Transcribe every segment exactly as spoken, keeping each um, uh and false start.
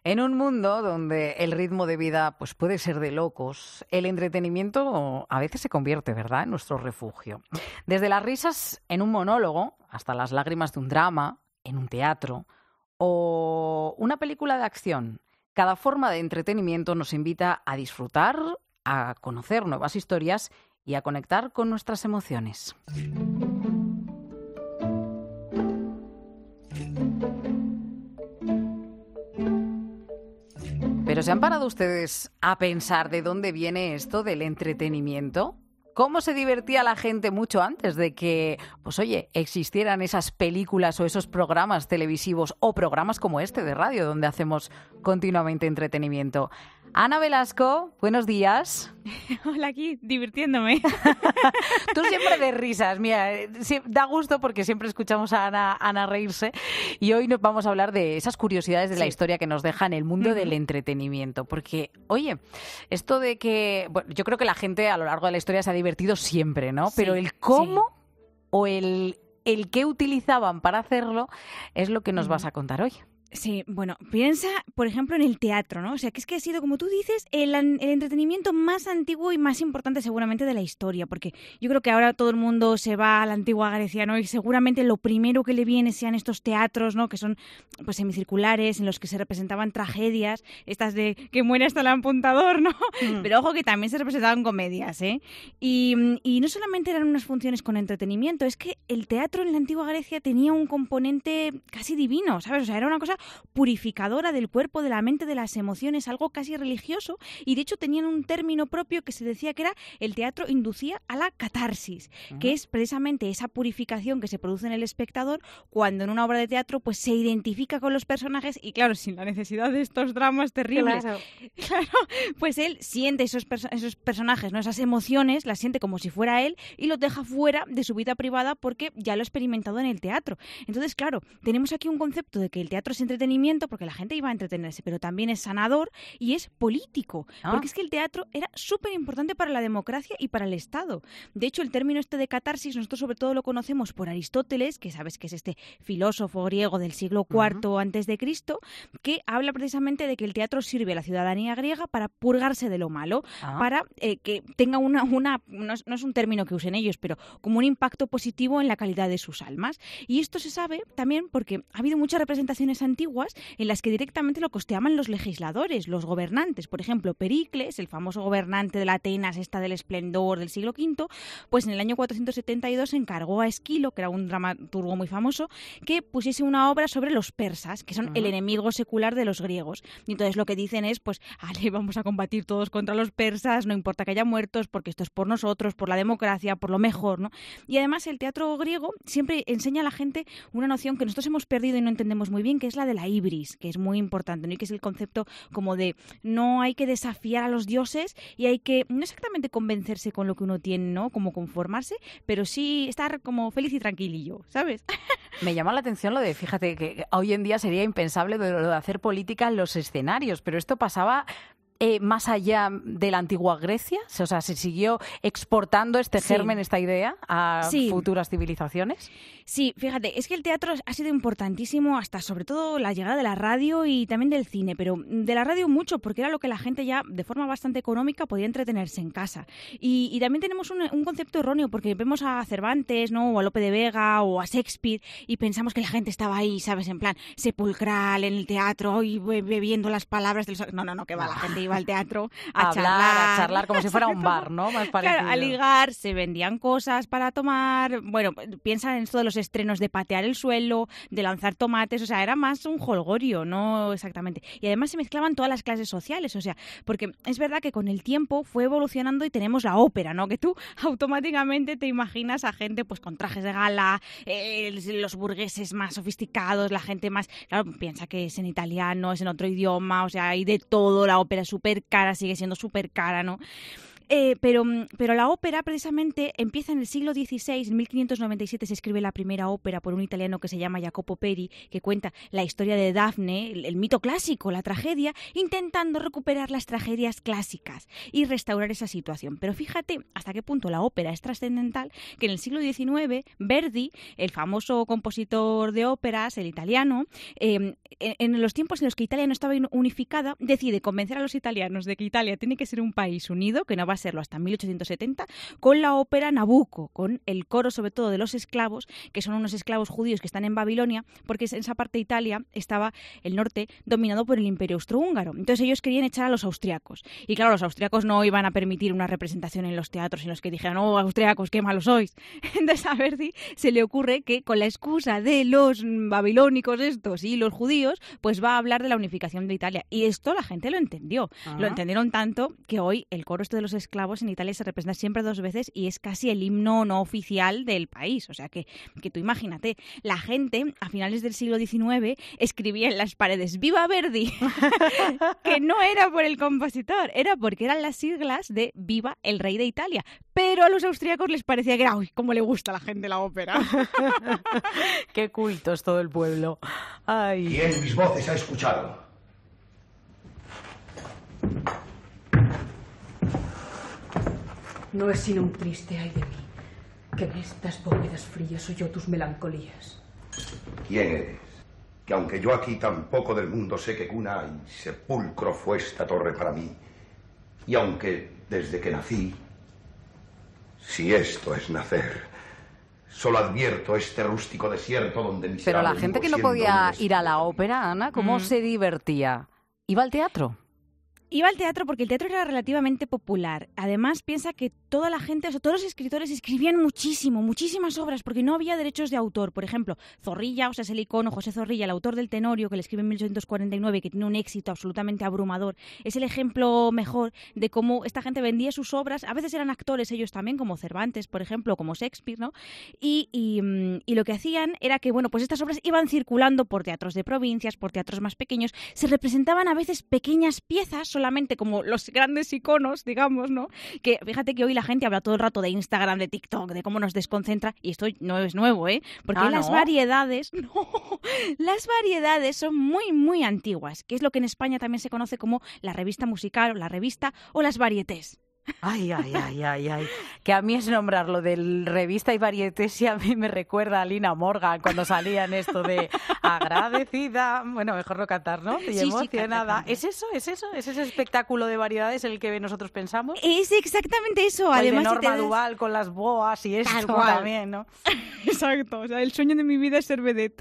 En un mundo donde el ritmo de vida pues, puede ser de locos, el entretenimiento a veces se convierte, ¿verdad?, en nuestro refugio. Desde las risas en un monólogo hasta las lágrimas de un drama, en un teatro o una película de acción. Cada forma de entretenimiento nos invita a disfrutar, a conocer nuevas historias y a conectar con nuestras emociones. ¿Pero se han parado ustedes a pensar de dónde viene esto del entretenimiento? ¿Cómo se divertía la gente mucho antes de que, pues oye, existieran esas películas o esos programas televisivos o programas como este de radio donde hacemos continuamente entretenimiento? Ana Velasco, buenos días. Hola, aquí, divirtiéndome. Tú siempre de risas, mira, da gusto porque siempre escuchamos a Ana, Ana reírse y hoy nos vamos a hablar de esas curiosidades de sí. la historia que nos deja en el mundo uh-huh. del entretenimiento. Porque, oye, esto de que, bueno, yo creo que la gente a lo largo de la historia se ha divertido siempre, ¿no? Sí, pero el cómo sí. o el, el qué utilizaban para hacerlo es lo que nos uh-huh. vas a contar hoy. Sí, bueno, piensa, por ejemplo, en el teatro, ¿no? O sea, que es que ha sido, como tú dices, el, el entretenimiento más antiguo y más importante seguramente de la historia, porque yo creo que ahora todo el mundo se va a la antigua Grecia, ¿no? Y seguramente lo primero que le viene sean estos teatros, ¿no? Que son, pues, semicirculares, en los que se representaban tragedias, estas de que muere hasta el apuntador, ¿no? Mm. Pero ojo que también se representaban comedias, ¿eh? Y, y no solamente eran unas funciones con entretenimiento, es que el teatro en la antigua Grecia tenía un componente casi divino, ¿sabes? O sea, era una cosa purificadora del cuerpo, de la mente, de las emociones, algo casi religioso, y de hecho tenían un término propio que se decía que era el teatro inducía a la catarsis, uh-huh. que es precisamente esa purificación que se produce en el espectador cuando en una obra de teatro pues se identifica con los personajes y claro, sin la necesidad de estos dramas terribles, claro, claro pues él siente esos, perso- esos personajes, ¿no? Esas emociones, las siente como si fuera él y los deja fuera de su vida privada porque ya lo ha experimentado en el teatro. Entonces, claro, tenemos aquí un concepto de que el teatro es entretenimiento porque la gente iba a entretenerse, pero también es sanador y es político, ah. porque es que el teatro era súper importante para la democracia y para el Estado. De hecho, el término este de catarsis nosotros sobre todo lo conocemos por Aristóteles, que sabes que es este filósofo griego del siglo cuarto uh-huh. antes de Cristo, que habla precisamente de que el teatro sirve a la ciudadanía griega para purgarse de lo malo, ah. para eh, que tenga una, una no, es, no es un término que usen ellos, pero como un impacto positivo en la calidad de sus almas. Y esto se sabe también porque ha habido muchas representaciones antiguas en las que directamente lo costeaban los legisladores, los gobernantes. Por ejemplo, Pericles, el famoso gobernante de la Atenas, esta del esplendor del siglo quinto, pues en el año cuatrocientos setenta y dos encargó a Esquilo, que era un dramaturgo muy famoso, que pusiese una obra sobre los persas, que son uh-huh. el enemigo secular de los griegos. Y entonces lo que dicen es, pues, ale, vamos a combatir todos contra los persas, no importa que haya muertos, porque esto es por nosotros, por la democracia, por lo mejor, ¿no? Y además el teatro griego siempre enseña a la gente una noción que nosotros hemos perdido y no entendemos muy bien, que es la de la ibris, que es muy importante, ¿no? Y que es el concepto como de no hay que desafiar a los dioses y hay que no exactamente convencerse con lo que uno tiene, ¿no? Como conformarse, pero sí estar como feliz y tranquilillo, ¿sabes? Me llama la atención lo de, fíjate, que hoy en día sería impensable lo de hacer política en los escenarios, pero esto pasaba... Eh, más allá de la antigua Grecia, o sea, ¿se siguió exportando este germen, sí. esta idea a sí. futuras civilizaciones? Sí, fíjate, es que el teatro ha sido importantísimo hasta sobre todo la llegada de la radio y también del cine, pero de la radio mucho, porque era lo que la gente ya de forma bastante económica podía entretenerse en casa. Y, y también tenemos un, un concepto erróneo, porque vemos a Cervantes, ¿no? O a Lope de Vega o a Shakespeare y pensamos que la gente estaba ahí, ¿sabes? En plan sepulcral en el teatro y bebiendo las palabras del... No, no, no, que va, la gente iba al teatro a, a hablar, charlar, a charlar como si fuera un bar, ¿no? Más parecido. Claro, a ligar, se vendían cosas para tomar. Bueno, piensa en esto de los estrenos de patear el suelo, de lanzar tomates, o sea, era más un jolgorio, no exactamente. Y además se mezclaban todas las clases sociales, o sea, porque es verdad que con el tiempo fue evolucionando y tenemos la ópera, ¿no? Que tú automáticamente te imaginas a gente pues con trajes de gala, eh, los burgueses más sofisticados, la gente más... Claro, piensa que es en italiano, es en otro idioma, o sea, hay de todo, la ópera es súper cara, sigue siendo súper cara, ¿no? Eh, pero, pero la ópera precisamente empieza en el siglo dieciséis, en mil quinientos noventa y siete se escribe la primera ópera por un italiano que se llama Jacopo Peri, que cuenta la historia de Dafne, el, el mito clásico, la tragedia, intentando recuperar las tragedias clásicas y restaurar esa situación. Pero fíjate hasta qué punto la ópera es trascendental, que en el siglo diecinueve Verdi, el famoso compositor de óperas, el italiano, eh, en, en los tiempos en los que Italia no estaba unificada, decide convencer a los italianos de que Italia tiene que ser un país unido, que no va a serlo hasta mil ochocientos setenta, con la ópera Nabucco, con el coro sobre todo de los esclavos, que son unos esclavos judíos que están en Babilonia, porque en esa parte de Italia estaba el norte dominado por el Imperio Austrohúngaro. Entonces ellos querían echar a los austriacos. Y claro, los austriacos no iban a permitir una representación en los teatros en los que dijeran, oh, austriacos, qué malos sois. Entonces a Verdi se le ocurre que con la excusa de los babilónicos estos y los judíos, pues va a hablar de la unificación de Italia. Y esto la gente lo entendió. Uh-huh. Lo entendieron tanto que hoy el coro este de los esclavos en Italia se representa siempre dos veces y es casi el himno no oficial del país. O sea que, que tú imagínate, la gente a finales del siglo diecinueve escribía en las paredes ¡Viva Verdi! Que no era por el compositor, era porque eran las siglas de Viva el Rey de Italia. Pero a los austríacos les parecía que era, uy, cómo le gusta a la gente la ópera. Qué culto es todo el pueblo. Ay. ¿Quién mis voces ha escuchado? No es sino un triste ay de mí, que en estas bóvedas frías oyó tus melancolías. ¿Quién eres? Que aunque yo aquí tampoco del mundo sé que cuna y sepulcro fue esta torre para mí, y aunque desde que nací, si esto es nacer, solo advierto este rústico desierto donde mi Pero la gente que no podía ir a la ópera, Ana, ¿cómo mm. se divertía? ¿Iba al teatro? Iba al teatro porque el teatro era relativamente popular. Además, piensa que toda la gente, o sea, todos los escritores escribían muchísimo, muchísimas obras, porque no había derechos de autor. Por ejemplo, Zorrilla, o sea, es el icono, José Zorrilla, el autor del Tenorio, que le escribe en mil ochocientos cuarenta y nueve, que tiene un éxito absolutamente abrumador. Es el ejemplo mejor de cómo esta gente vendía sus obras. A veces eran actores ellos también, como Cervantes, por ejemplo, como Shakespeare, ¿no? Y, y, y lo que hacían era que, bueno, pues estas obras iban circulando por teatros de provincias, por teatros más pequeños. Se representaban a veces pequeñas piezas, solamente como los grandes iconos, digamos, ¿no? Que fíjate que hoy la gente habla todo el rato de Instagram, de TikTok, de cómo nos desconcentra, y esto no es nuevo, ¿eh? Porque ah, las ¿no? variedades, no, las variedades son muy, muy antiguas, que es lo que en España también se conoce como la revista musical, o la revista, o las varietés. Ay, ay, ay, ay, ay. Que a mí es nombrarlo del revista y varietés y a mí me recuerda a Lina Morgan cuando salía en esto de agradecida. Bueno, mejor no cantar, ¿no? Y sí, emocionada. Sí, ¿Es eso? ¿Es eso? ¿Es ese espectáculo de variedades el que nosotros pensamos? Es exactamente eso. O el Además, de Norma si das... Duval con las boas y esto también, ¿no? Exacto. O sea, el sueño de mi vida es ser vedette.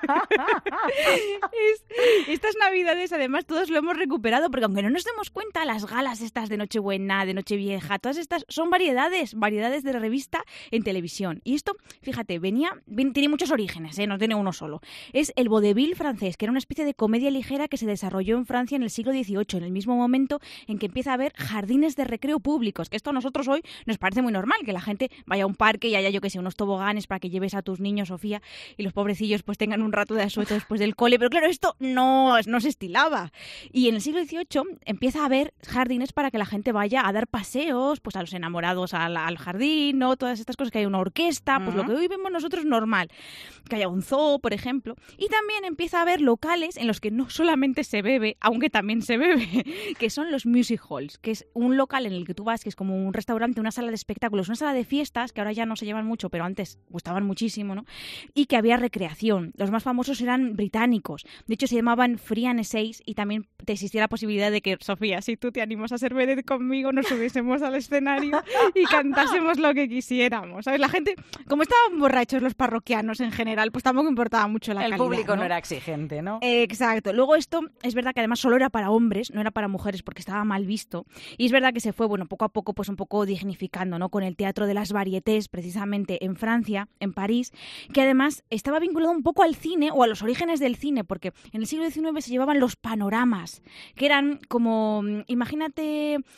es, estas navidades, además, todos lo hemos recuperado porque aunque no nos demos cuenta, las galas estas de Nochebuena, de Noche Vieja, todas estas son variedades, variedades de revista en televisión. Y esto, fíjate, venía, ven, tiene muchos orígenes, ¿eh? No tiene uno solo. Es el vodevil francés, que era una especie de comedia ligera que se desarrolló en Francia en el siglo dieciocho, en el mismo momento en que empieza a haber jardines de recreo públicos, que esto a nosotros hoy nos parece muy normal, que la gente vaya a un parque y haya, yo que sé, unos toboganes para que lleves a tus niños, Sofía, y los pobrecillos pues tengan un rato de asueto después del cole. Pero claro, esto no, no se estilaba. Y en el siglo dieciocho empieza a haber jardines para que la gente vaya a dar paseos, pues a los enamorados al, al jardín, ¿no? Todas estas cosas, que hay una orquesta, pues uh-huh. lo que hoy vemos nosotros normal, que haya un zoo, por ejemplo, y también empieza a haber locales en los que no solamente se bebe, aunque también se bebe, que son los music halls, que es un local en el que tú vas, que es como un restaurante, una sala de espectáculos, una sala de fiestas, que ahora ya no se llevan mucho, pero antes gustaban muchísimo, ¿no? Y que había recreación. Los más famosos eran británicos, de hecho se llamaban Free and Seis, y también te existía la posibilidad de que, Sofía, si tú te animas a ser vedette conmigo, nos subiésemos al escenario y cantásemos lo que quisiéramos, ¿sabes? La gente, como estaban borrachos los parroquianos en general, pues tampoco importaba mucho la El calidad, público ¿no? no era exigente, ¿no? Eh, exacto. Luego esto, es verdad que además solo era para hombres, no era para mujeres porque estaba mal visto. Y es verdad que se fue, bueno, poco a poco, pues un poco dignificando, ¿no? Con el teatro de las varietés, precisamente en Francia, en París, que además estaba vinculado un poco al cine o a los orígenes del cine, porque en el siglo diecinueve se llevaban los panoramas, que eran como, imagínate...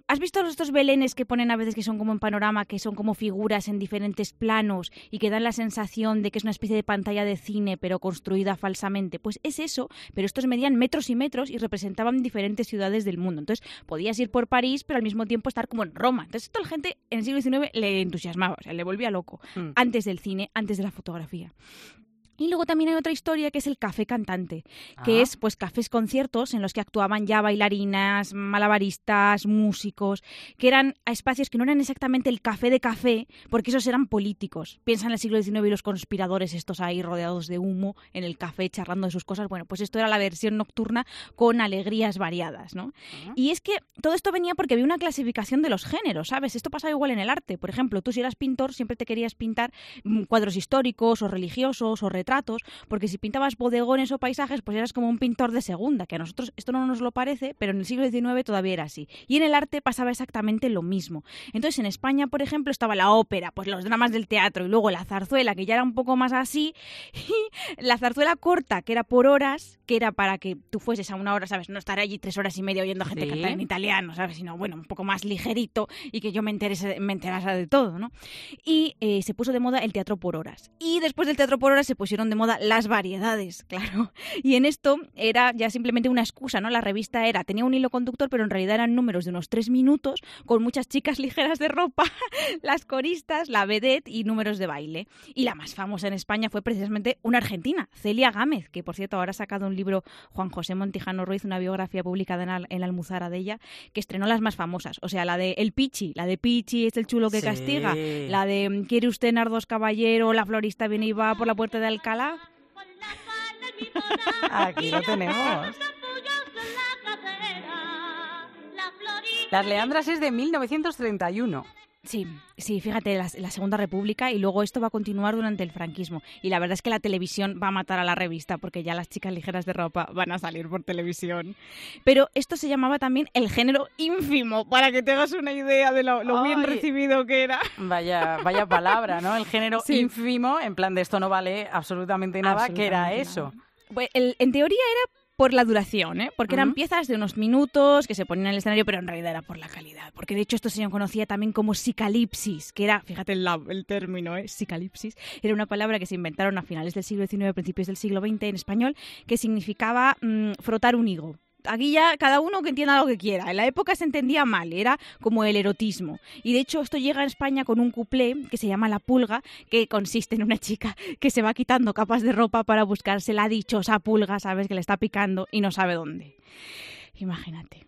¿Has visto estos belenes que ponen a veces que son como en panorama, que son como figuras en diferentes planos y que dan la sensación de que es una especie de pantalla de cine pero construida falsamente? Pues es eso, pero estos medían metros y metros y representaban diferentes ciudades del mundo. Entonces podías ir por París pero al mismo tiempo estar como en Roma. Entonces esto a la gente en el siglo diecinueve le entusiasmaba, o sea, le volvía loco. Mm. Antes del cine, antes de la fotografía. Y luego también hay otra historia que es el café cantante, que ah. es pues cafés conciertos en los que actuaban ya bailarinas, malabaristas, músicos, que eran espacios que no eran exactamente el café de café, porque esos eran políticos. Piensa en el siglo diecinueve y los conspiradores estos ahí rodeados de humo en el café charlando de sus cosas. Bueno, pues esto era la versión nocturna con alegrías variadas, ¿no? Uh-huh. Y es que todo esto venía porque había una clasificación de los géneros, ¿sabes? Esto pasaba igual en el arte. Por ejemplo, tú si eras pintor siempre te querías pintar cuadros históricos o religiosos o retratos, porque si pintabas bodegones o paisajes, pues eras como un pintor de segunda, que a nosotros esto no nos lo parece, pero en el siglo diecinueve todavía era así. Y en el arte pasaba exactamente lo mismo. Entonces, en España, por ejemplo, estaba la ópera, pues los dramas del teatro, y luego la zarzuela, que ya era un poco más así, y la zarzuela corta, que era por horas, que era para que tú fueses a una hora, ¿sabes? No estar allí tres horas y media oyendo a gente ¿Sí? cantar en italiano, ¿sabes? Sino, bueno, un poco más ligerito y que yo me enterase, me enterase de todo, ¿no? Y eh, se puso de moda el teatro por horas. Y después del teatro por horas se pusieron de moda las variedades, claro. Y en esto era ya simplemente una excusa, ¿no? La revista era, tenía un hilo conductor, pero en realidad eran números de unos tres minutos con muchas chicas ligeras de ropa, las coristas, la vedette y números de baile. Y la más famosa en España fue precisamente una argentina, Celia Gámez, que por cierto ahora ha sacado un libro Juan José Montijano Ruiz, una biografía publicada en la, en la Almuzara de ella, que estrenó las más famosas. O sea, la de El Pichi, la de Pichi es el chulo que sí. castiga, la de ¿Quiere usted nardos caballero? La florista viene y va por la puerta de Alcalá. Aquí lo tenemos. Las Leandras es de mil novecientos treinta y uno. Sí, sí, fíjate, la, la Segunda República, y luego esto va a continuar durante el franquismo. Y la verdad es que la televisión va a matar a la revista, porque ya las chicas ligeras de ropa van a salir por televisión. Pero esto se llamaba también el género ínfimo, para que te hagas una idea de lo, lo bien recibido que era. Vaya, vaya palabra, ¿no? El género sí. ínfimo, en plan de esto no vale absolutamente nada, absolutamente ¿qué era nada. Eso? Pues el, en teoría era por la duración, ¿eh? Porque uh-huh. eran piezas de unos minutos que se ponían en el escenario, pero en realidad era por la calidad. Porque de hecho esto se conocía también como psicalipsis, que era, fíjate el, el término, ¿eh? Psicalipsis, era una palabra que se inventaron a finales del siglo diecinueve, principios del siglo veinte en español, que significaba mmm, frotar un higo. Aquí ya cada uno que entienda lo que quiera. En la época se entendía mal, era como el erotismo. Y de hecho esto llega a España con un cuplé que se llama La Pulga, que consiste en una chica que se va quitando capas de ropa para buscarse la dichosa pulga, ¿sabes? Que le está picando y no sabe dónde. Imagínate.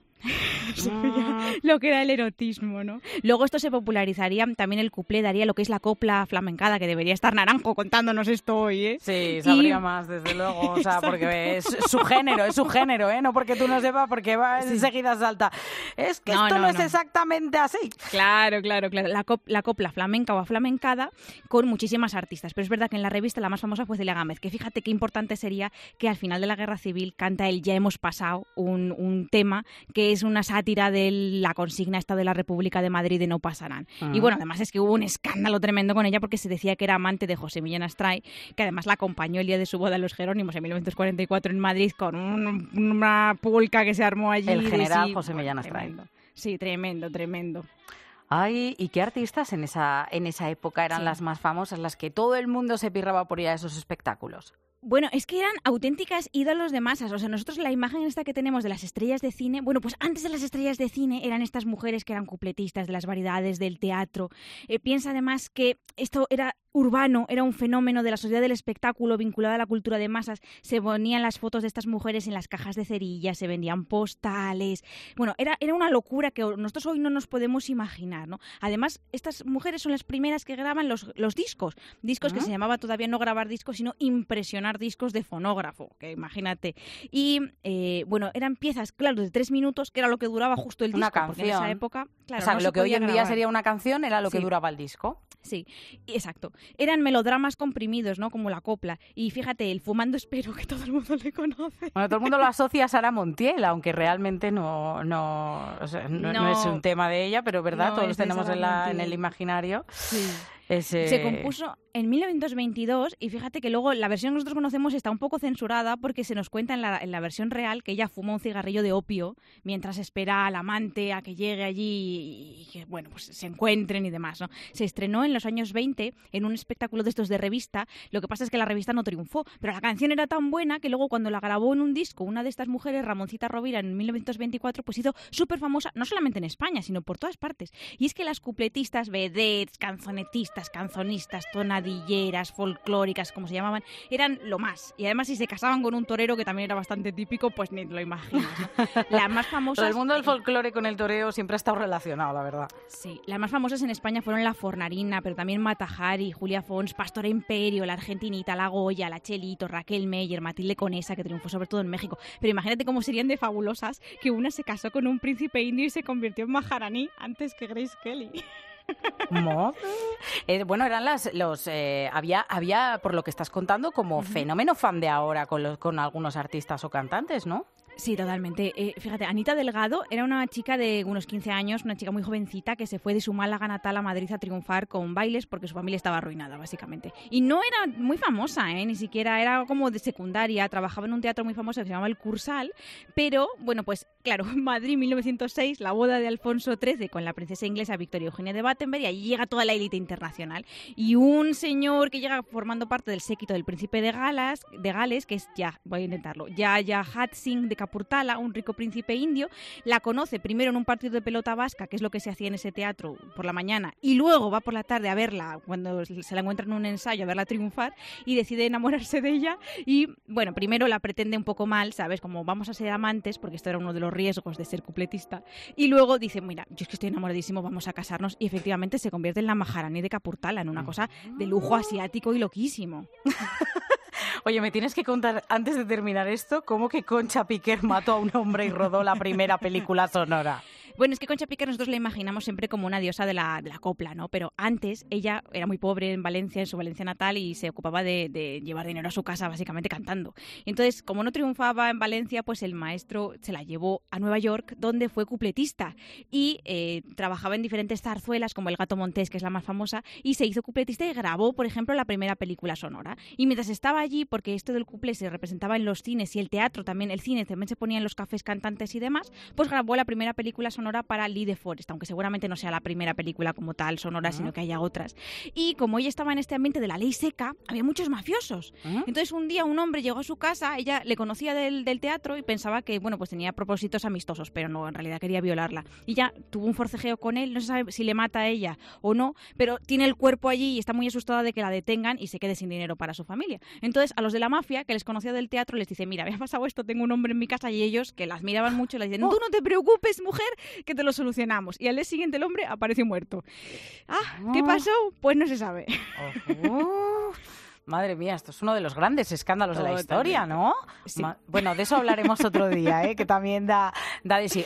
Ah. Lo que era el erotismo, ¿no? Luego esto se popularizaría, también el cuplé daría lo que es la copla flamencada, que debería estar Naranjo contándonos esto hoy, ¿eh? Sí, sabría y... más, desde luego, o sea, porque es su género, es su género, ¿eh? No porque tú no sepas, porque va sí. enseguida salta. Es que no, esto no, no es no. exactamente así. Claro, claro, claro. La, cop- la copla flamenca o aflamencada con muchísimas artistas, pero es verdad que en la revista la más famosa fue Celia Gámez, que fíjate qué importante sería que al final de la Guerra Civil canta el Ya hemos pasado, un, un tema que es una sátira de la consigna esta de la República de Madrid de no pasarán. Uh-huh. Y bueno, además es que hubo un escándalo tremendo con ella porque se decía que era amante de José Millán Astray, que además la acompañó el día de su boda en Los Jerónimos en mil novecientos cuarenta y cuatro en Madrid con un, una pulca que se armó allí. El general sí, José Millán Astray. Tremendo. Sí, tremendo, tremendo. Ay, ¿y qué artistas en esa, en esa época eran sí. las más famosas, las que todo el mundo se pirraba por ir a esos espectáculos? Bueno, es que eran auténticas ídolos de masas. O sea, nosotros la imagen esta que tenemos de las estrellas de cine, bueno, pues antes de las estrellas de cine eran estas mujeres que eran cupletistas de las variedades del teatro. Eh, piensa además que esto era urbano, era un fenómeno de la sociedad del espectáculo vinculado a la cultura de masas. Se ponían las fotos de estas mujeres en las cajas de cerillas, se vendían postales. Bueno, era, era una locura que nosotros hoy no nos podemos imaginar, ¿no? Además, estas mujeres son las primeras que graban los, los discos. Discos uh-huh. que se llamaba todavía no grabar discos, sino impresionar discos de fonógrafo, que imagínate. Y, eh, bueno, eran piezas, claro, de tres minutos, que era lo que duraba justo el disco. Una canción. Porque en esa época, claro, o sea, no lo que hoy en grabar. día sería una canción era lo que sí. duraba el disco. Sí, exacto. Eran melodramas comprimidos, ¿no? Como la copla. Y fíjate, el Fumando Espero, que todo el mundo le conoce. Bueno, todo el mundo lo asocia a Sara Montiel, aunque realmente no, no, o sea, no, no, no es un tema de ella, pero verdad, no todos los tenemos en, la, en el imaginario. Sí. Ese... Se compuso en mil novecientos veintidós y fíjate que luego la versión que nosotros conocemos está un poco censurada porque se nos cuenta en la, en la versión real que ella fuma un cigarrillo de opio mientras espera al amante a que llegue allí y que, bueno, pues se encuentren y demás, ¿no? Se estrenó en los años veinte en un espectáculo de estos de revista. Lo que pasa es que la revista no triunfó, pero la canción era tan buena que luego cuando la grabó en un disco una de estas mujeres, Ramoncita Rovira, en mil novecientos veinticuatro, pues hizo súper famosa, no solamente en España, sino por todas partes. Y es que las cupletistas, vedettes, canzonetistas, canzonistas, tonadilleras, folclóricas, como se llamaban, eran lo más. Y además si se casaban con un torero, que también era bastante típico, pues ni te lo imaginas, ¿no? Las más famosas... El mundo del folclore con el toreo siempre ha estado relacionado, la verdad. Sí, las más famosas en España fueron la Fornarina, pero también Mata Hari, Julia Fons, Pastora Imperio, la Argentinita, la Goya, la Chelito, Raquel Meyer, Matilde Conesa, que triunfó sobre todo en México. Pero imagínate cómo serían de fabulosas que una se casó con un príncipe indio y se convirtió en Maharani antes que Grace Kelly. eh, bueno, eran las los eh, había había por lo que estás contando como uh-huh. fenómeno fan de ahora con los con algunos artistas o cantantes, ¿no? Sí, totalmente. Eh, fíjate, Anita Delgado era una chica de unos quince años, una chica muy jovencita que se fue de su Málaga natal a Madrid a triunfar con bailes porque su familia estaba arruinada, básicamente. Y no era muy famosa, ¿eh? Ni siquiera era como de secundaria, trabajaba en un teatro muy famoso que se llamaba El Cursal, pero, bueno, pues claro, Madrid mil novecientos seis, la boda de Alfonso trece con la princesa inglesa Victoria Eugenia de Battenberg, y allí llega toda la élite internacional. Y un señor que llega formando parte del séquito del príncipe de, Galas, de Gales, que es ya, voy a intentarlo, Yahya Hatsing de Capurtala, un rico príncipe indio, la conoce primero en un partido de pelota vasca, que es lo que se hacía en ese teatro por la mañana, y luego va por la tarde a verla, cuando se la encuentra en un ensayo, a verla triunfar, y decide enamorarse de ella, y bueno, primero la pretende un poco mal, ¿sabes? Como vamos a ser amantes, porque esto era uno de los riesgos de ser cupletista, y luego dice, mira, yo es que estoy enamoradísimo, vamos a casarnos, y efectivamente se convierte en la Maharani de Capurtala, en una cosa de lujo asiático y loquísimo. Oye, me tienes que contar, antes de terminar esto, cómo que Concha Piquer mató a un hombre y rodó la primera película sonora. Bueno, es que Concha Piquer nosotros la imaginamos siempre como una diosa de la, de la copla, ¿no? Pero antes ella era muy pobre en Valencia, en su Valencia natal, y se ocupaba de, de llevar dinero a su casa, básicamente cantando. Y entonces, como no triunfaba en Valencia, pues el maestro se la llevó a Nueva York, donde fue cupletista. Y eh, trabajaba en diferentes zarzuelas, como El Gato Montés, que es la más famosa, y se hizo cupletista y grabó, por ejemplo, la primera película sonora. Y mientras estaba allí, porque esto del cuplé se representaba en los cines y el teatro también, el cine también se ponía en los cafés cantantes y demás, pues grabó la primera película sonora para Lee de Forest, aunque seguramente no sea la primera película como tal sonora, uh-huh. sino que haya otras. Y como ella estaba en este ambiente de la ley seca, había muchos mafiosos. Uh-huh. Entonces un día un hombre llegó a su casa, ella le conocía del, del teatro y pensaba que, bueno, pues tenía propósitos amistosos, pero no, en realidad quería violarla. Y ya tuvo un forcejeo con él, no se sabe si le mata a ella o no, pero tiene el cuerpo allí y está muy asustada de que la detengan y se quede sin dinero para su familia. Entonces a los de la mafia, que les conocía del teatro, les dice, mira, me ha pasado esto, tengo un hombre en mi casa, y ellos, que la admiraban mucho, le dicen, oh. tú no te preocupes, mujer, que te lo solucionamos. Y al día siguiente el hombre apareció muerto. Ah, ¿qué pasó? Pues no se sabe. Oh. Madre mía, esto es uno de los grandes escándalos Totalmente. de la historia, ¿no? Sí. Ma- bueno, de eso hablaremos otro día, ¿eh? Que también da, da de sí.